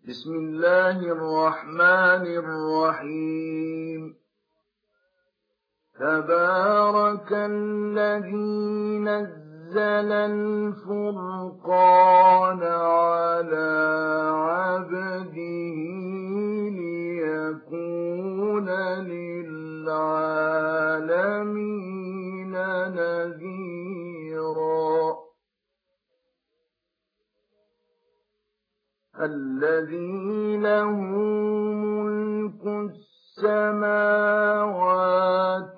بسم الله الرحمن الرحيم. تبارك الذي نزل الفرقان على عبده ليكون للعالمين نذيرا. الذي له ملك السماوات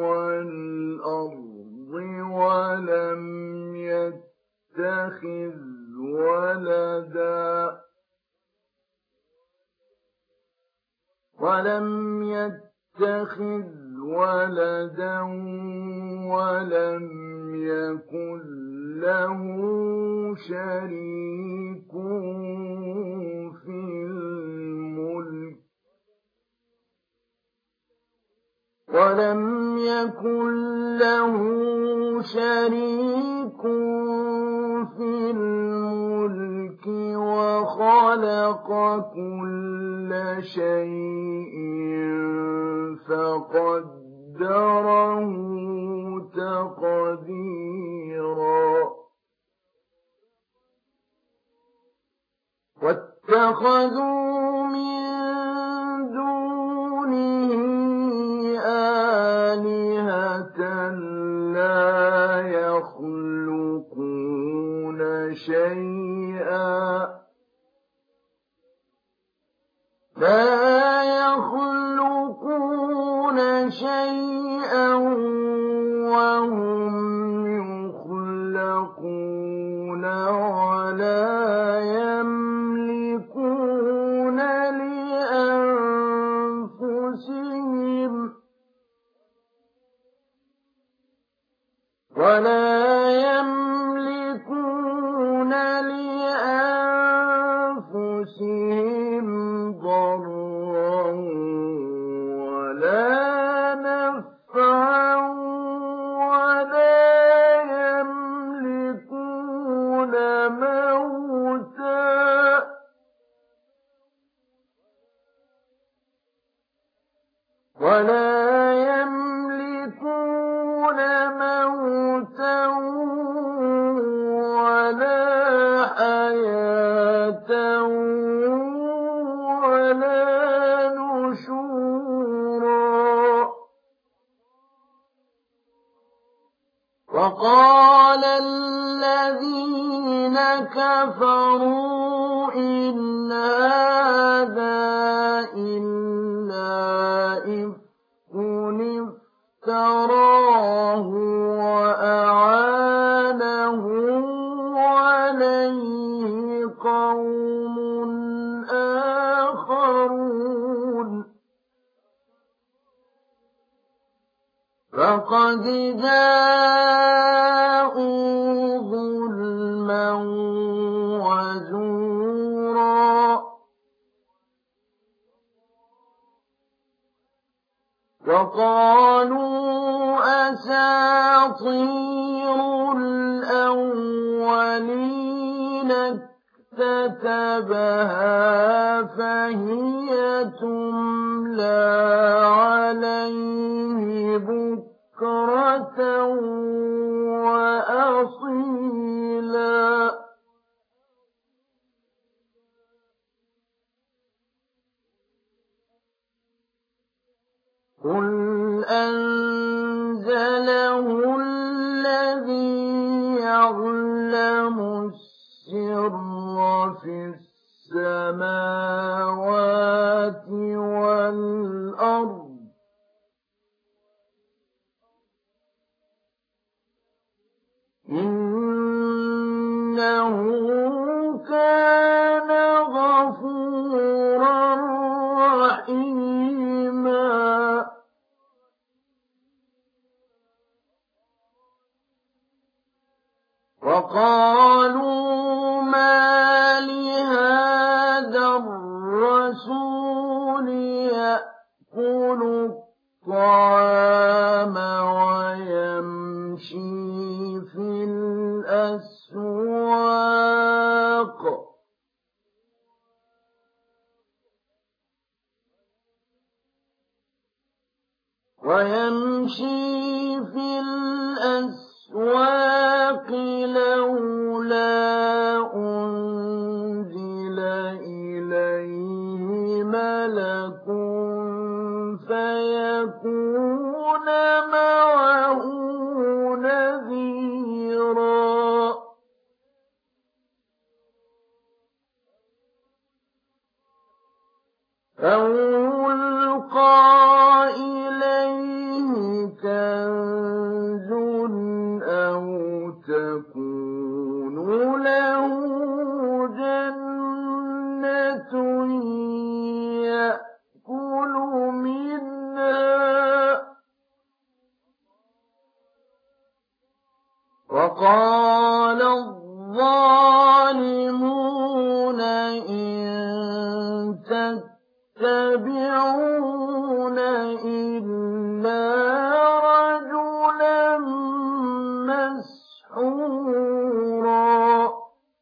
والأرض ولم يتخذ ولدا ولم يكن له شريك في الملك وخلق كل شيء فقدره تقديرا. واتخذوا من دونه آلهة لا يخلقون شيئا وهم يخلقون ولا يملكون لأنفسهم ضرا ولا نفعا ولا يملكون موتا ولا حياة ولا نشورا. وقال الذين كفروا إن هذا إلا إفك افتراه وأعانه عليه قوم آخرون فقد جاءوا ظلما وزورا. وقالوا أساطير الأولين اكتتبها فهي تملى عليه بكرة وأصيلا. قل أنزله الذي يعلم السر في السماوات والأرض إنه كان غفورا رحيما. وقالوا ما لهذا الرسول يأكل الطعام ويمشي في الأسواق ويمشي في الأسواق لولا أنزل إليه ملك فيكون معه نذيرا أو يلقى إليه كنز أو تكون له جنة يأكل منها وقال الظالمون إن تتبعون إلا رجلا مسحورا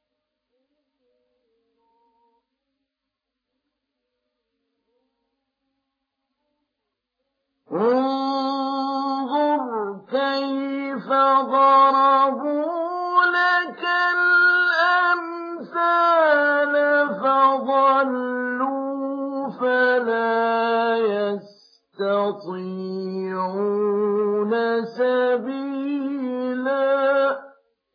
انظر كيف ضربوا لك الأمثال فضلوا فلا يستطيعون سبيلا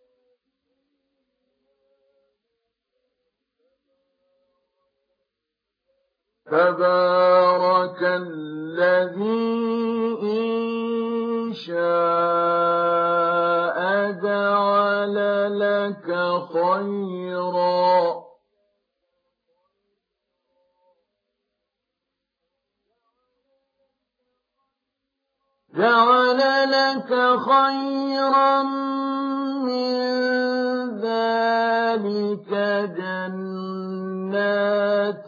تبارك الذي إن شاء جعل لك خيرا من ذلك جنات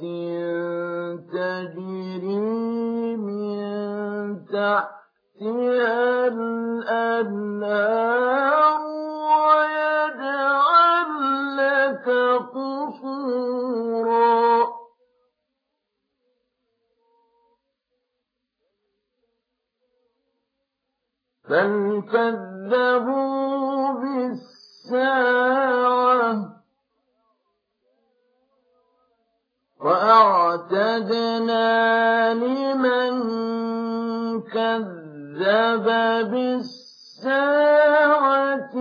تجري من تحتها الأنهار ويجعل لك قصورا بل كذبوا بالساعة وأعتدنا لمن كذب بالساعة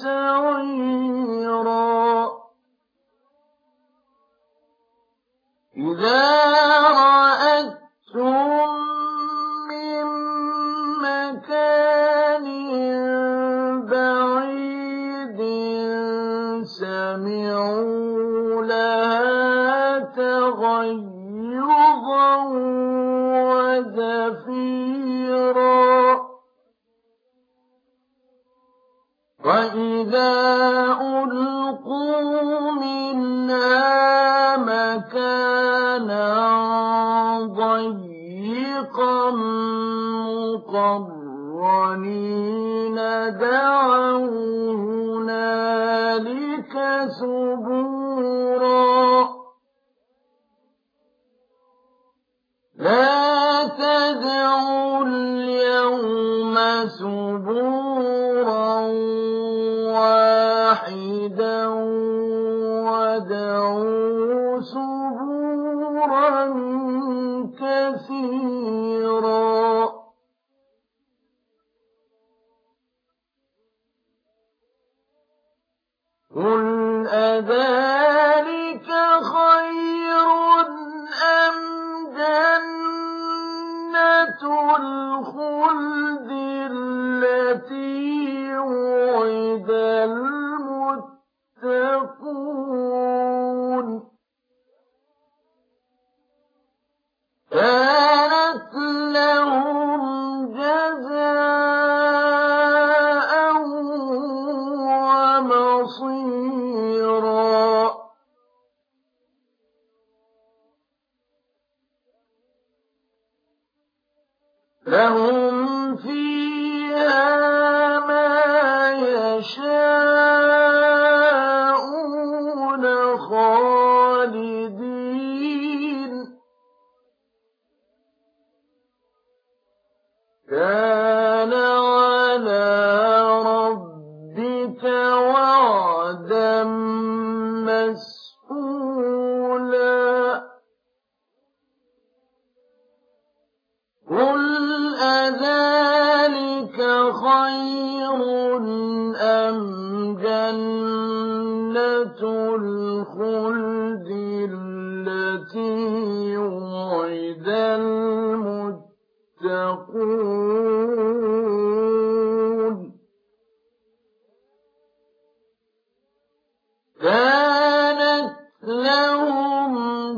سعيرا إذا رأتهم من مكان بعيد سمعوا لها تغيظا وزفيرا وإذا ألقوا منها مكانا ضيقا مقرنين دعوا هنالك ثبورا لا تدعوا اليوم ثبورا واحدا ودعوا ثبورا كثيرا قل أذلك خير أم جنة الخلد التي وعد المتقون كانت لهم جزاء ومصيرا لهم فيها ما يشاءون خالدين كان على ربك وعدا مسئولا قل أذلك خير أم جنة الخلد التي وعد المتقون كانت لهم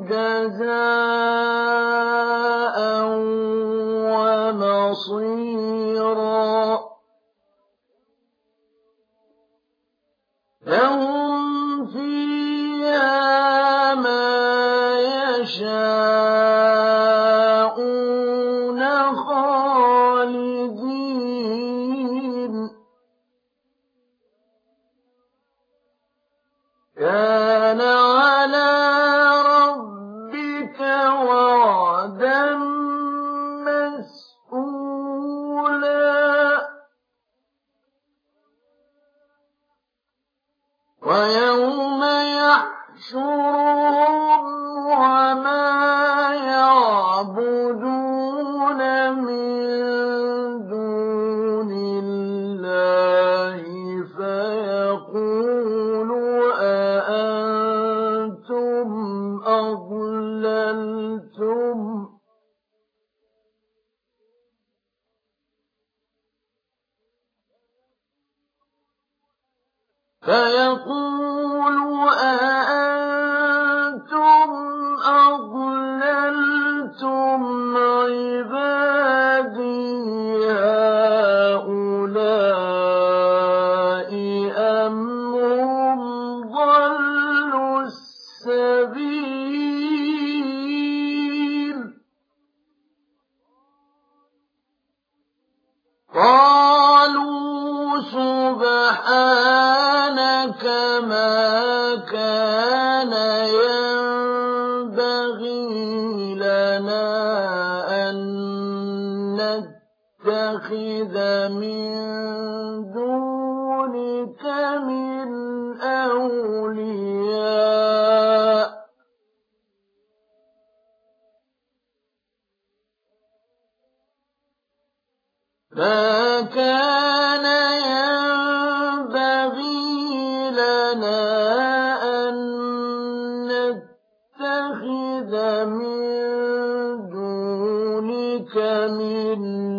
جزاء ومصيرا لهم فيها ما يشاءون خالدين كان على ربك وعدا مسئولا ويوم يحشرهم وما يعبدون من دون الله فيقول أأنتم أضللتم عبادي هؤلاء أم هم ضلوا السبيل قالوا سبحانك ما كان ينبغي لنا أن نتخذ من دونك من أولياء ما كان ينبغي لنا أن نتخذ من دونك من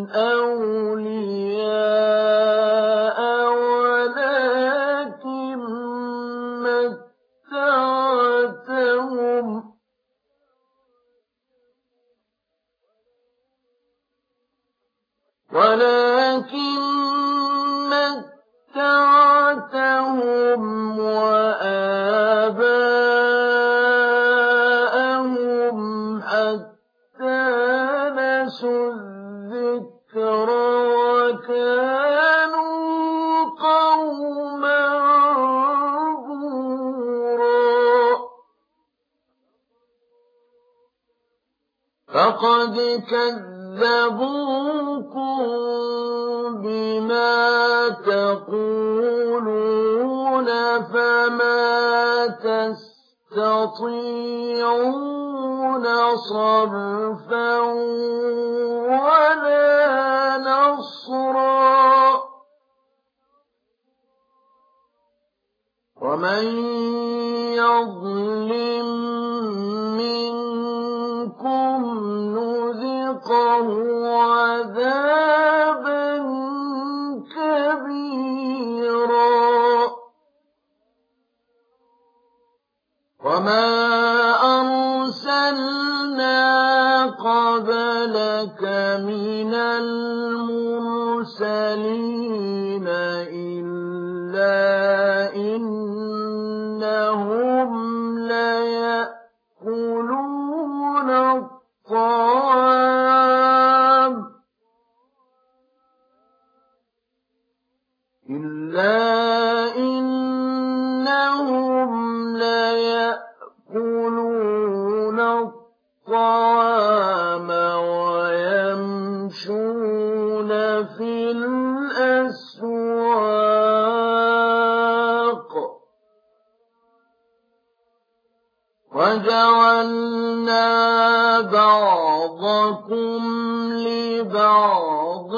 أولياء ولكن متعتهم وآباءهم حتى نسوا الذكر وكانوا قوما بورا فقد كذبوكم بما تقولون فما تستطيعون صرفا ولا نصرا ومن يظلم منكم نذقه عذابا كبيرا وما أرسلنا قبلك من المرسلين إلا إنهم ليأكلون الطعام ويمشون وجعلنا بعضكم لبعض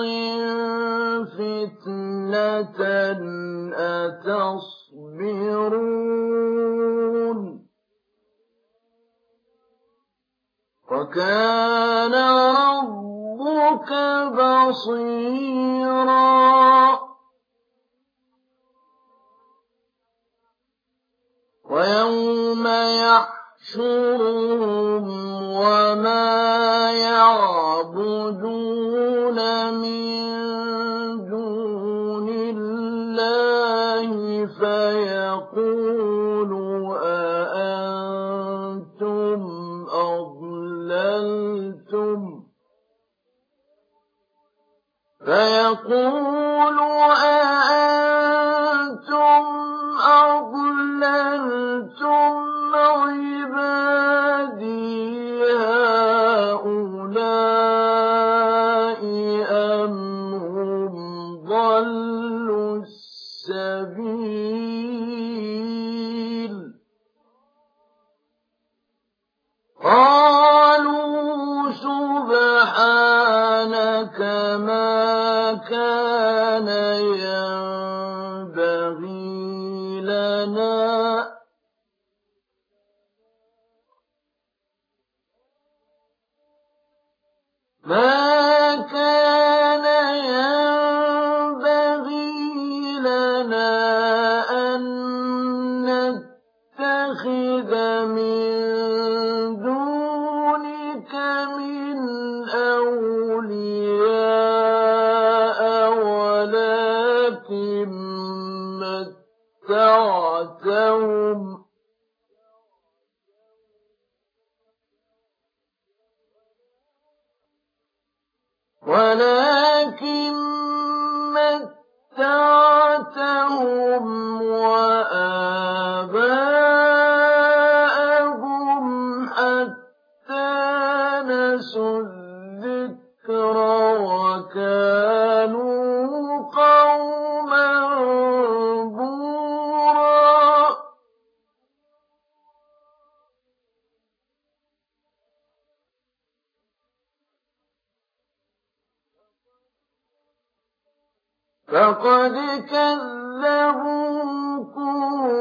فتنة أتصبرون وكان ربك بصيرا ويوم يحشرهم وما يعبدون من دون الله فيقول أأنتم أضللتم عبادي هؤلاء أم هم ضلوا السبيل قالوا سبحانك ما كان ينبغي لنا أن نتخذ من دونك من أولياء ولكن متعتهم وآباءهم حتى نسوا الذكر وكانوا قوما بورا فقد كذبوكم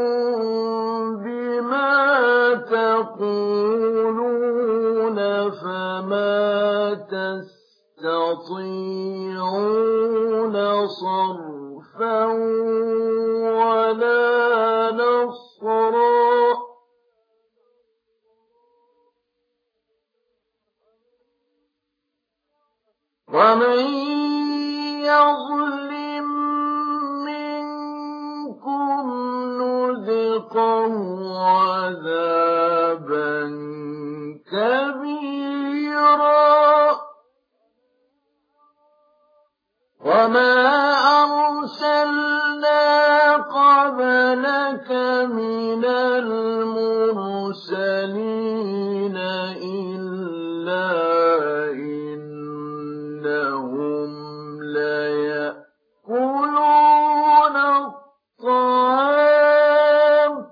بما تقولون فما تستطيعون صرفا ولا نصرا ومن يظلم منكم نذقه عذابا كبيرا وما أرسلنا قبلك من المرسلين إلا إنهم ليأكلون الطعام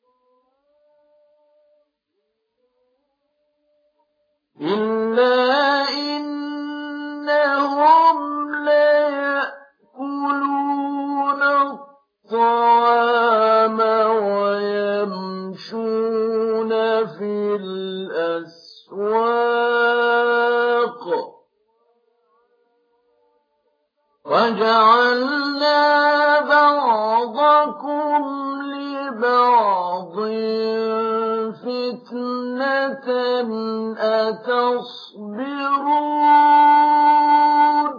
ويمشون في الأسواق وجعلنا بعضكم لبعض فتنة أتصبرون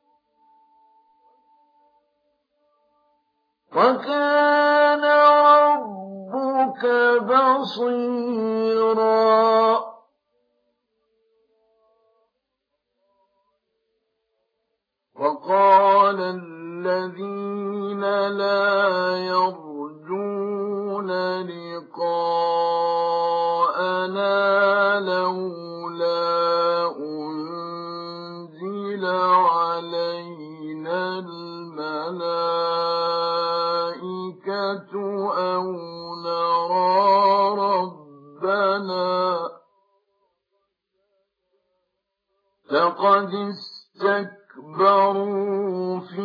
وكان ربك بصيرا وقال الذين لا يرجون لقاءنا لولا أنزل علينا الملائكة أو نرى ربنا لقد استكبروا في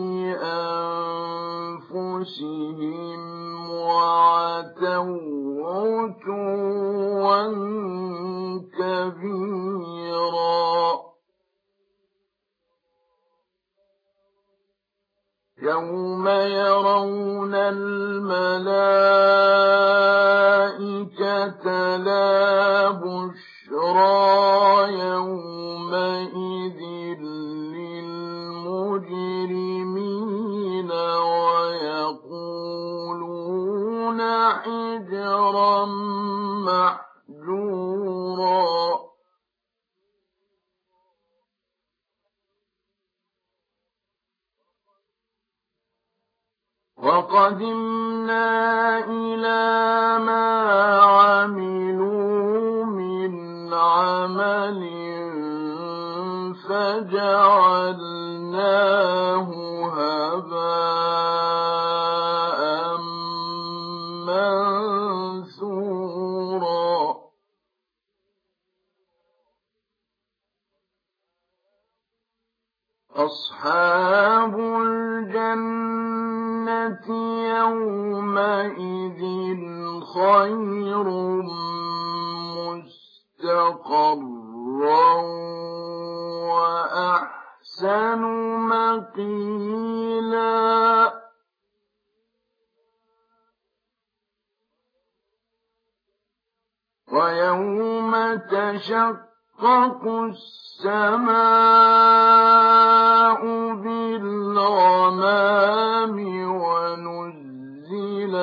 أنفسهم وعتوا عتوا كبيرا يوم يرون الملائكة لا بشرى يومئذ للمجرمين ويقولون حجرا محجورا وقدمنا إلى ما عملوا من عمل فجعلناه هباء منثورا أصحاب الجنة يومئذ خير مستقرا وأحسن مقيلا ويوم تشقق السماء بالغمام ونزل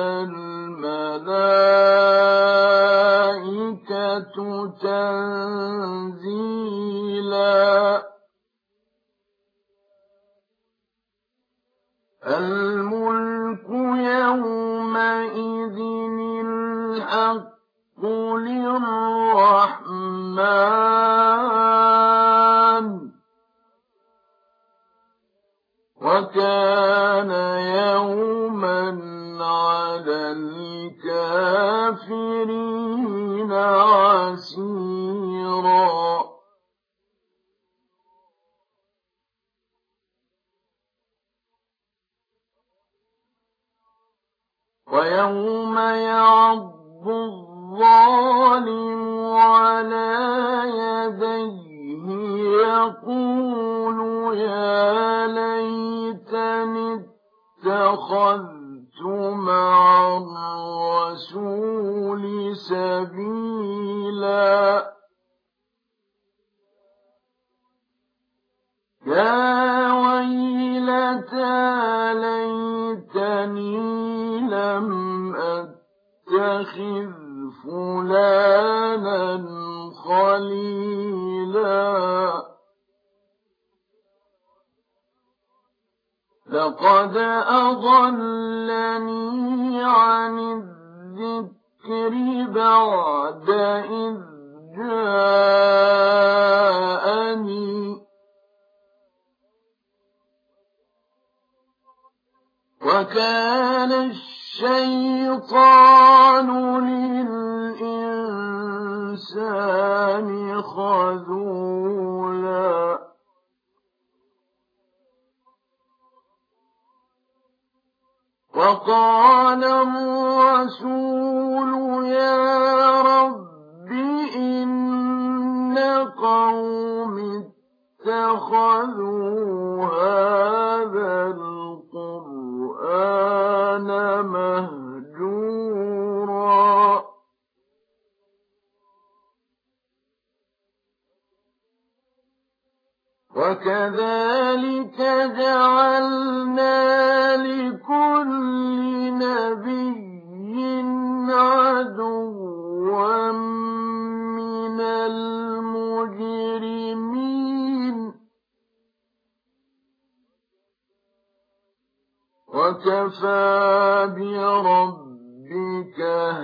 الملائكة تنزيلا الملك يومئذ الحق للرحمن وكان يوما على الكافرين عسيرا ويوم يعض الظالم على يديه يقول يا ليتني اتخذت مع الرسول سبيلا يا ويلتى ليتني لم أتخذ فلانا خليلا لقد أضلني عن الذكر بعد إذ جاءني وكان الشيطان للإنسان خذولا وقال الرسول يا رب إن قوم اتخذوا هذا القرآن مهجورا وكذلك جعلنا لكل نبي عدوا من المجرمين وكفى بربك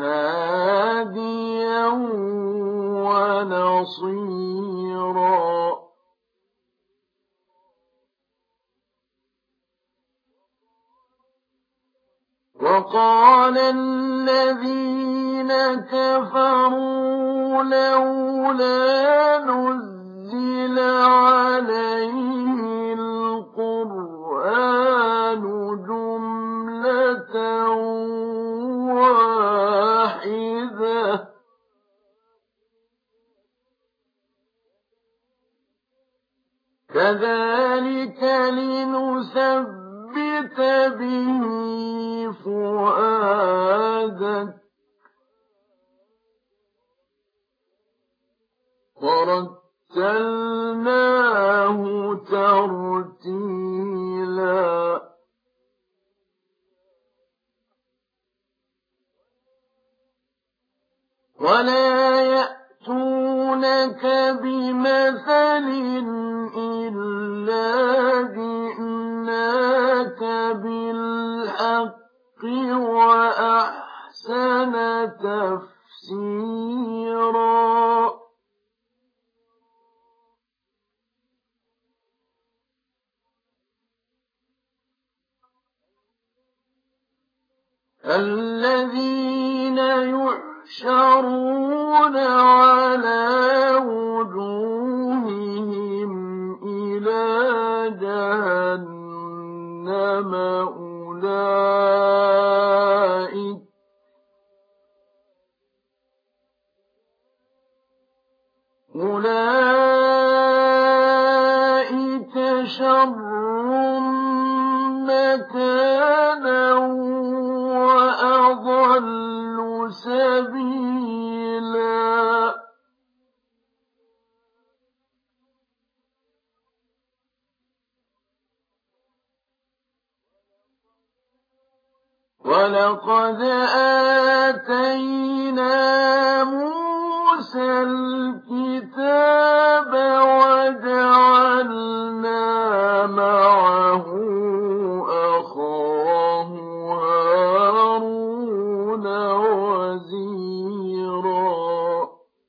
هاديا ونصيرا وقال الذين كفروا لولا نزل عليه القرآن جملة واحدة كذلك لنثبت به فؤادك ورتلناه ترتيلا ولا يأتونك بمثل إلا جئناك بالحق وأحسن تفسيرا الذين يحشرون على وجوههم إلى جهنم أولئك شر مكانا وأضل سبيلا ولقد آتينا موسى الكتاب وجعلنا معه أخاه هارون وزيرا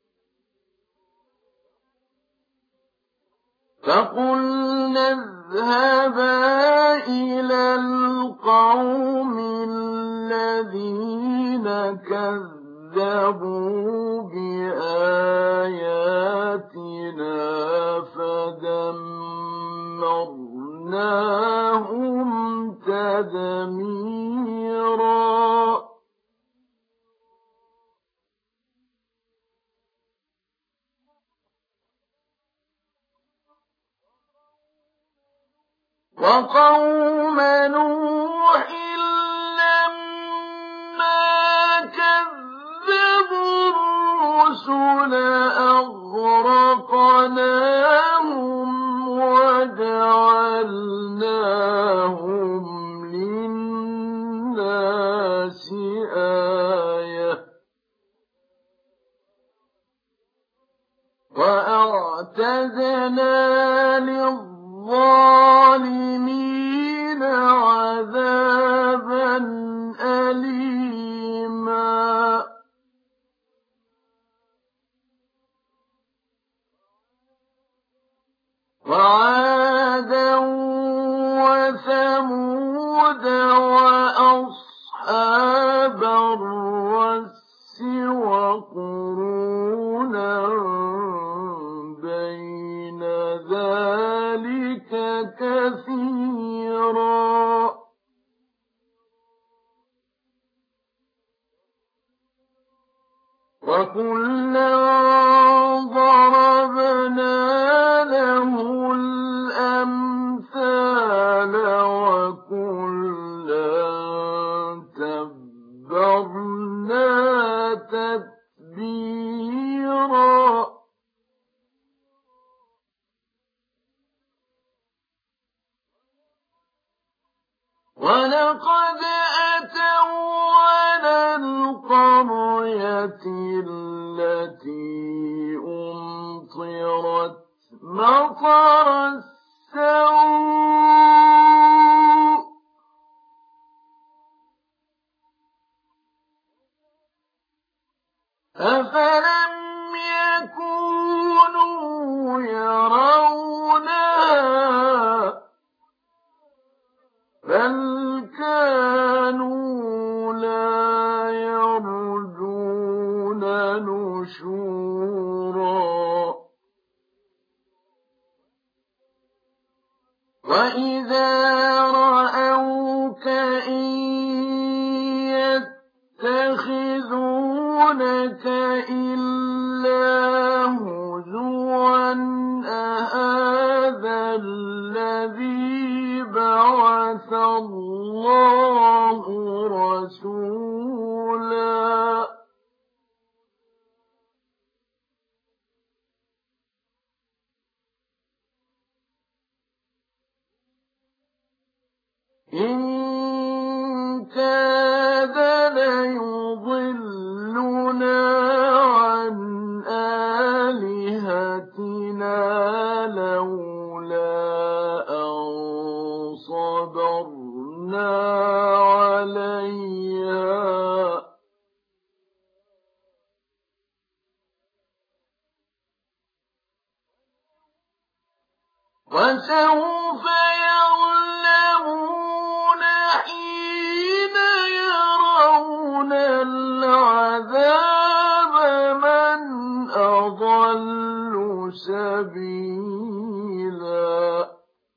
فقلنا اذهبا إلى القوم الذين كذبوا بآياتنا فدمرناهم تدميرا وقوم نوح لما كذبوا الرسل أغرقناهم وجعلناهم للناس آية وأعتدنا للظالمين عذابا أليما وعادا وثمود وأصحاب الرس وقرونا بين ذلك كثيرا وكلا ضربنا له الأمثال وكلا تبرنا تتبيرا ولقد أتوا على القرية التي أمطرت مطر السوء أفلم يكونوا يرونها بل كانوا لا يرجون نشورا وإذا رأوك إن يتخذونك إلا هزوا أهذا الذي بعث الله رسولا إن كاد ليضلنا عن آلهتنا لولا أن صبرنا عليها وسوف يعلمون حين يرون العذاب من أضل سبيلا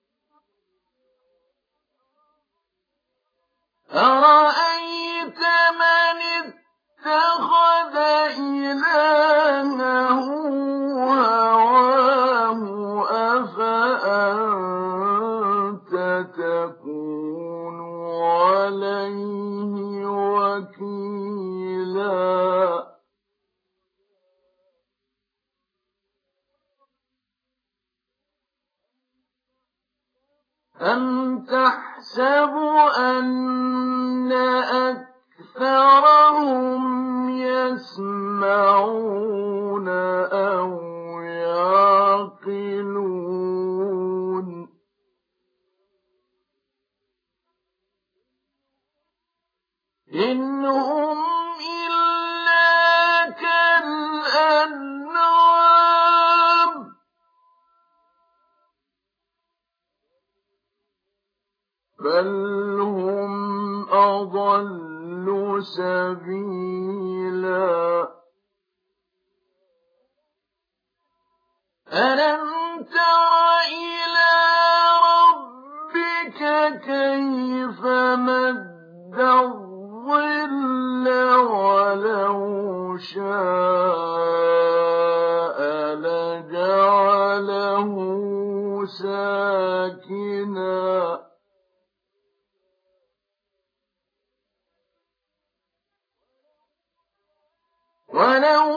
أرأيت من اتخذ إلهه هواه أفأنت تكون عليه وكيلا أم تحسب أن أكثرهم يسمعون أو يعقلون إن هم إلا كالأنعام بل هم أضل سبيلا ألم تر إلى ربك كيف مد الظل ولو شاء لجعله ساكنا ولو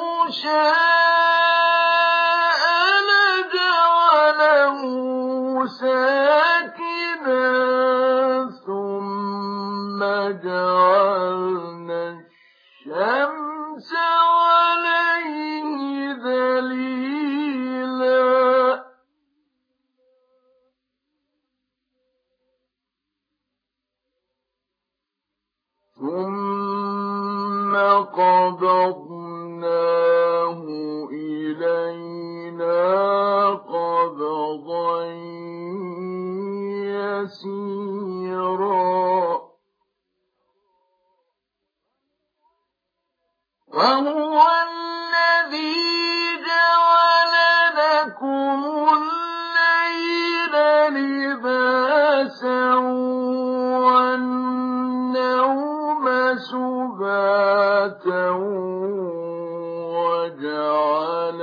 شاء لجعله ساكنا ثم جعلنا الشمس عليه دليلا ثم قبضناه إلينا قبضا يسيرا وهو الذي جعل لكم الليل لباسا والنوم سباتا وجعل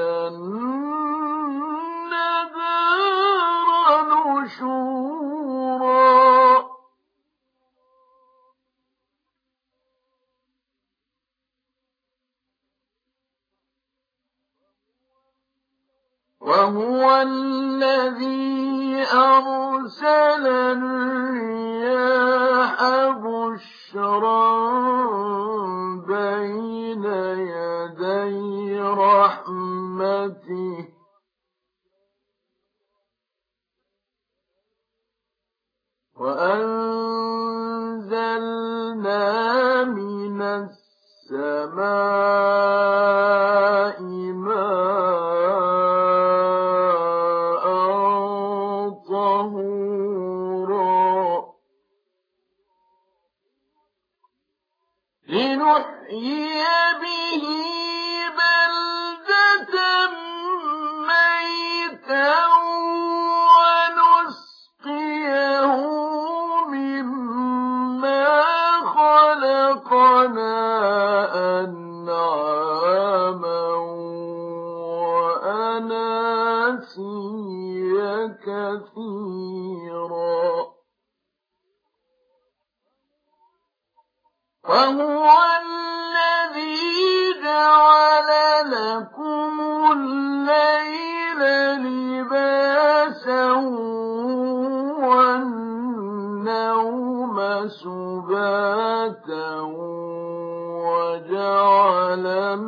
النهار نشورا وهو الذي أرسل الرياح بشرا بين يدي رحمته وأنزلنا من السماء ماء طهورا لنحيي به بلدة ميتا ونسقيه كثيرا وهو الذي جعل لكم الليل لباسا والنوم سباتا وجعل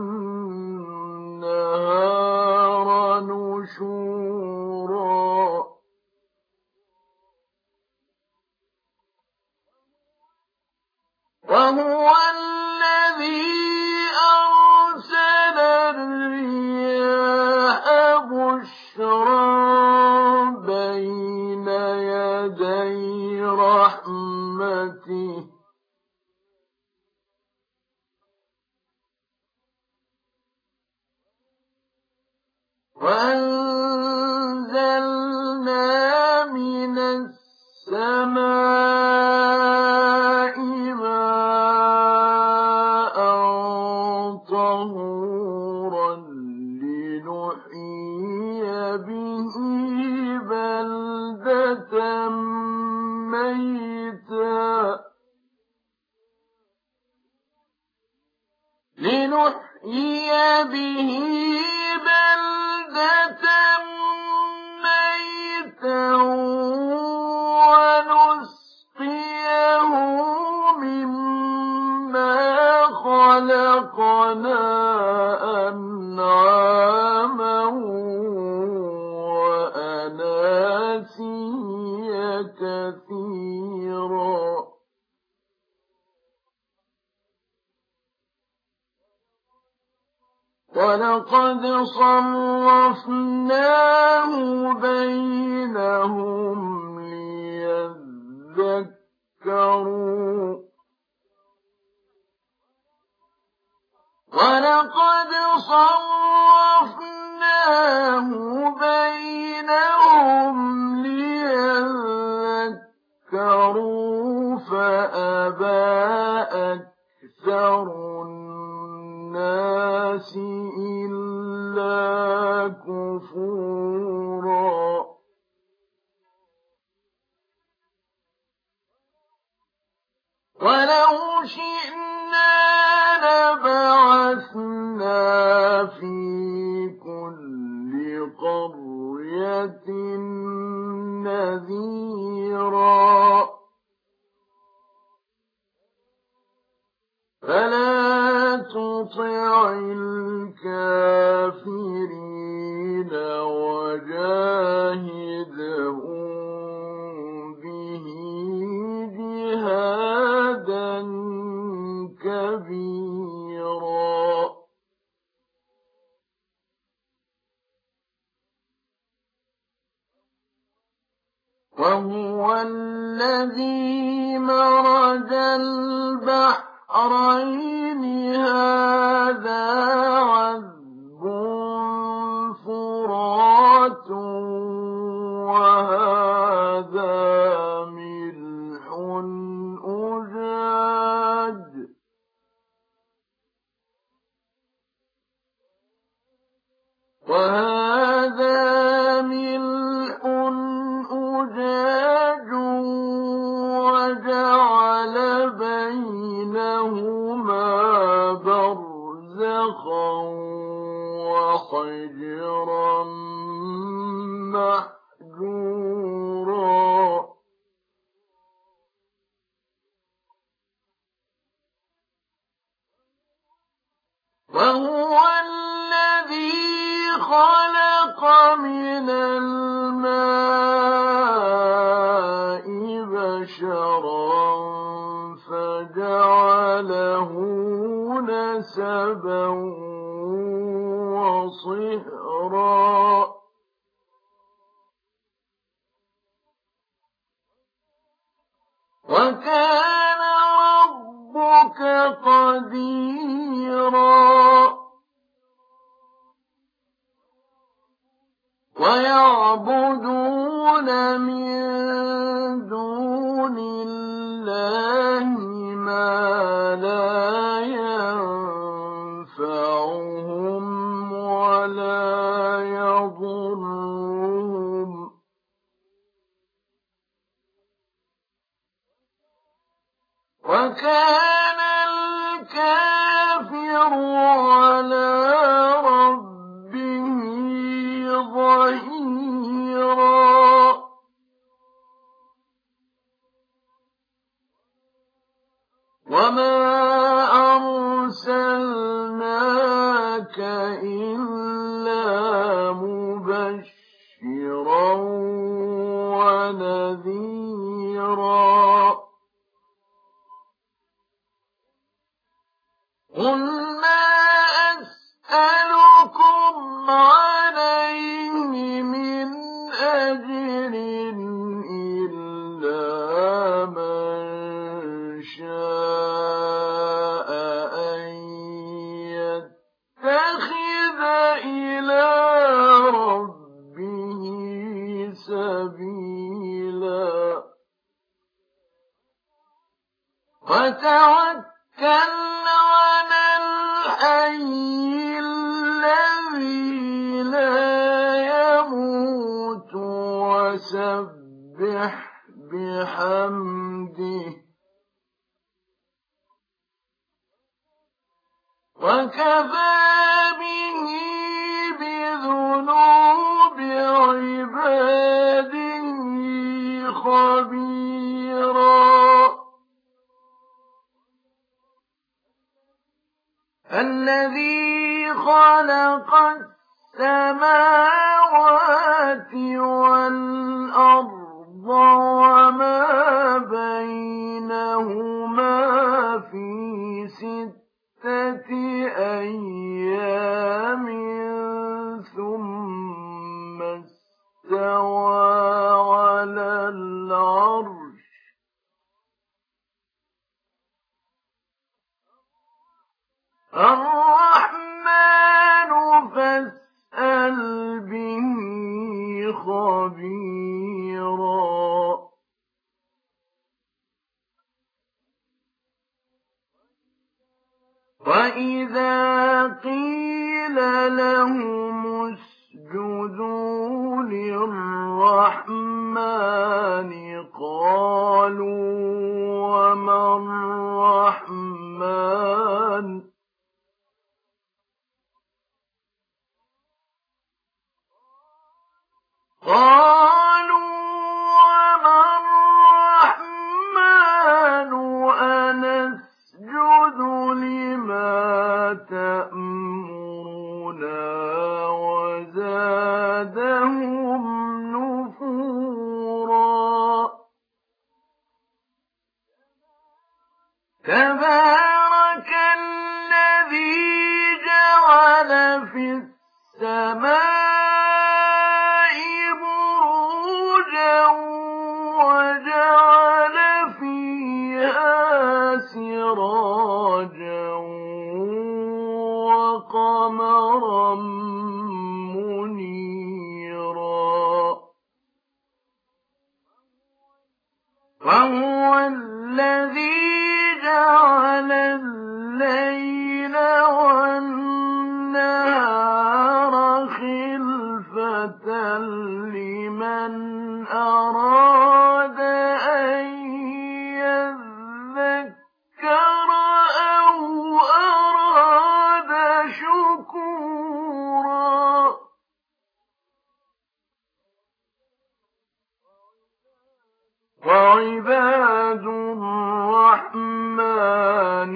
النهار نشورا وهو الذي أرسل الرياح بشرا بين يدي رحمته وأنزلنا من السماء ماء طهورا لنحيي به بلدة ميتا ونسقيه مما خلقنا أنعاما وأناسيا كثيرا ولقد صرفناه بينهم ليذكروا فأبى أكثر الناس إلا كفورا ولو شئنا لبعثنا في كل قرية نذيرا فلا تطع الكافرين وجاهدهم به جهادا كبيرا وهو الذي مرج البحرين هذا عذب فرات وهذا ملح أجاج وجعل بينهما برزخا وحجرا محجورا وهو الذي خلق من الماء بشرا فجعله نسبا وصهرا وكان ربك قديرا ويعبدون من دون الله ما لا ينفعهم ولا يضرهم وكان الكافر على ربه ظهيرا وما أرسلناك إلا مبشرا ونذيرا قل ما أسألكم عليه من أجر إلا من شاء أن يتخذ إلى ربه سبيلا وتوكل على الحي الذي لا يموت وسبح بحمده وكفى به بذنوب عباده خبيرا الذي خلق السماوات والأرض وما بينهما في 6 أيام ثم استوى على العرش الرحمن فاسأل به خبيرا وإذا قيل لهم اسجدوا للرحمن قالوا وما الرحمن قالوا وما الرحمن أنسجد لما تأمرنا وزادهم نفورا تبارك الذي جعل في السماء بروجا وجعل فيها سراجا وقمرا منيرا وهو الذي جعل الليل والنهار خلفة لمن أراد أن يذكر أو أراد شكورا وعباد الرحمن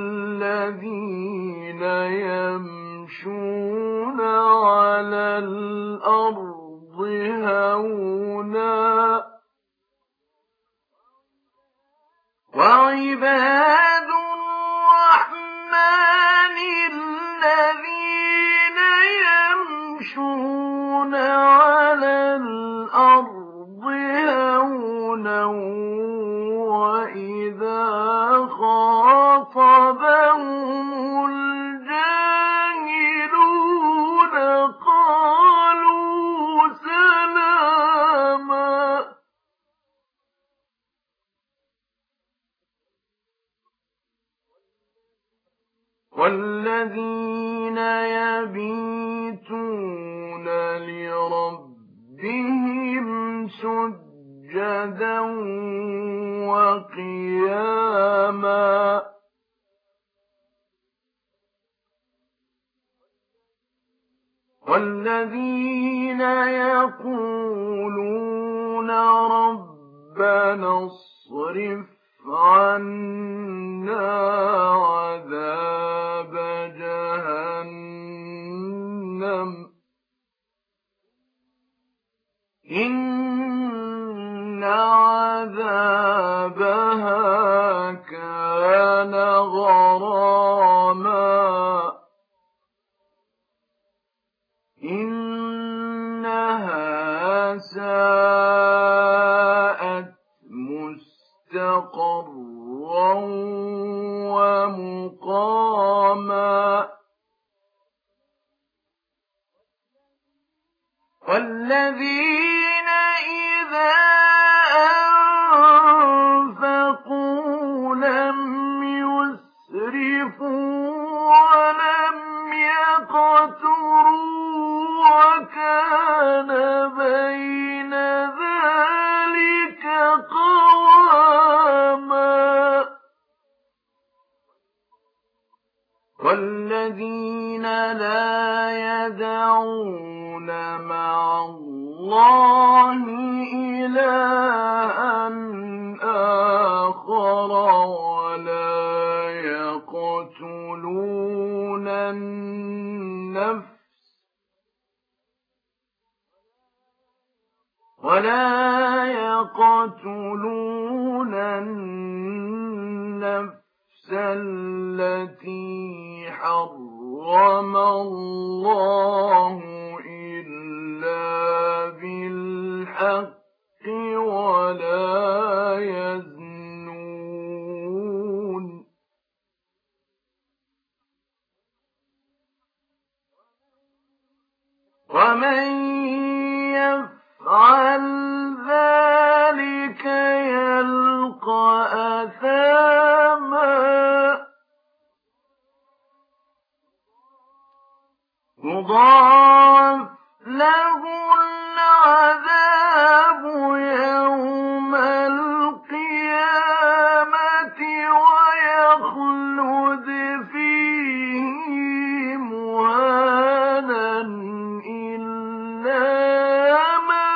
الذين يمشون على الأرض هونا وعباد الرحمن الذين يمشون على الأرض هونا وإذا خاطبهم الجاهلون قالوا سلاما والذين يبيتون لربهم سجدا وقياما والذين يقولون ربنا اصرف عنا عذاب جهنم إن عذابها كان غراما إنها ساءت مستقرا ومقاما والذين إذا أنفقوا لم يسرفوا ولم يقتروا وكان بين ذلك قواما والذين لا يدعون مع الله إلها آخر ولا يقتلون النفس التي حرم الله إلا بالحق ولا يزنون ومن يفعل ذلك يلقى أثاما يضاعف له العذاب يوم القيامة ويخلد فيه مهانا إلا من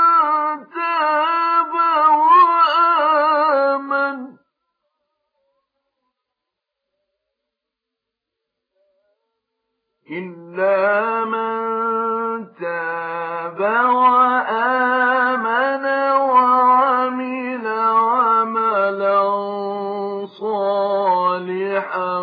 تاب وآمن وآمن وعمل عملا صالحا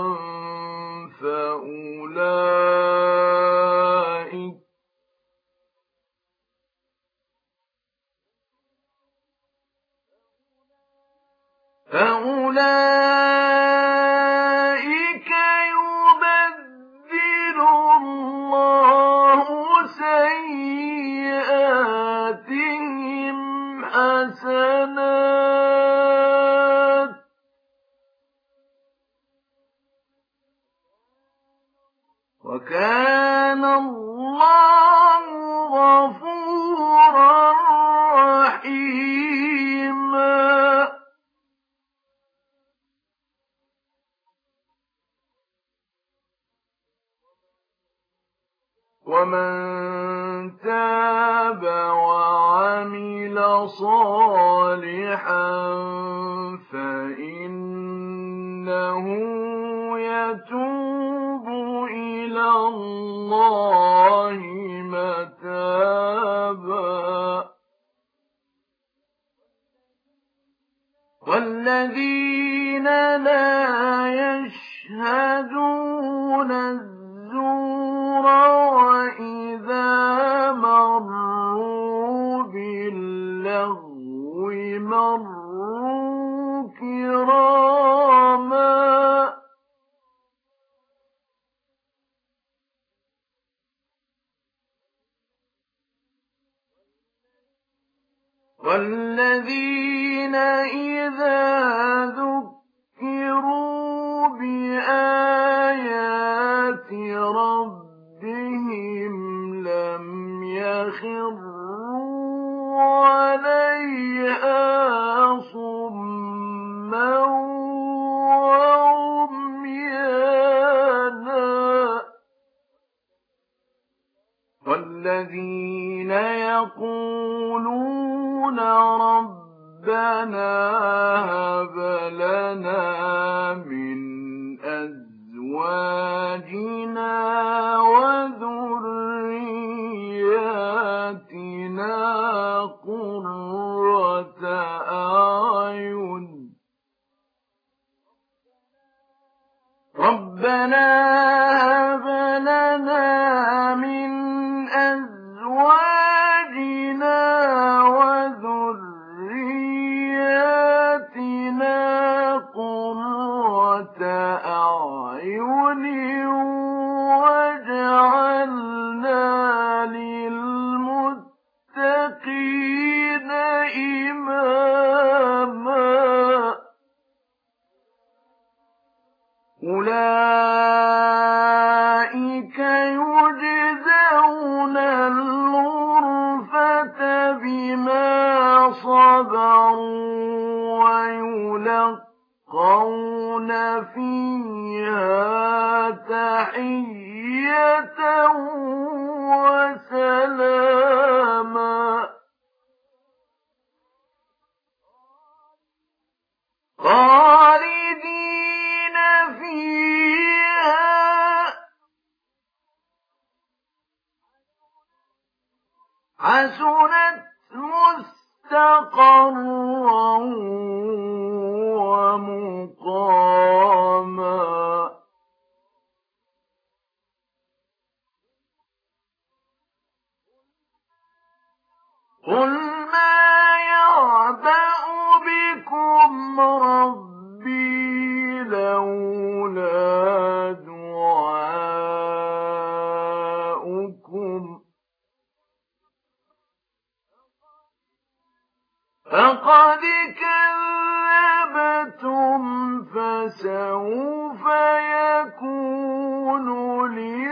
فأولئك يبدل الله سيئاتهم حسنات وكان الله غفورا رحيما ومن تاب وعمل صالحا فإنه يتوب إلى الله متابا والذين لا يشهدون الزور وإذا مروا باللغو مروا كراما والذين إذا ذكروا بآيات ربهم لم يخروا عليها صما وعميانا سيقولون ربنا هب لنا من أزواجنا وذرياتنا قرة أعين ربنا هب لنا من أزواجنا وذرياتنا قرة أعين واجعلنا للمتقين إماما أولئك يجزون الغرفة بما صبروا ويلقون فيها تحية وسلاما خالدين فيها حسنت مستقرا ومقاما قل ما يعبأ بكم ربي لولا دعاؤكم فقد كذبتم فسوف يكون لي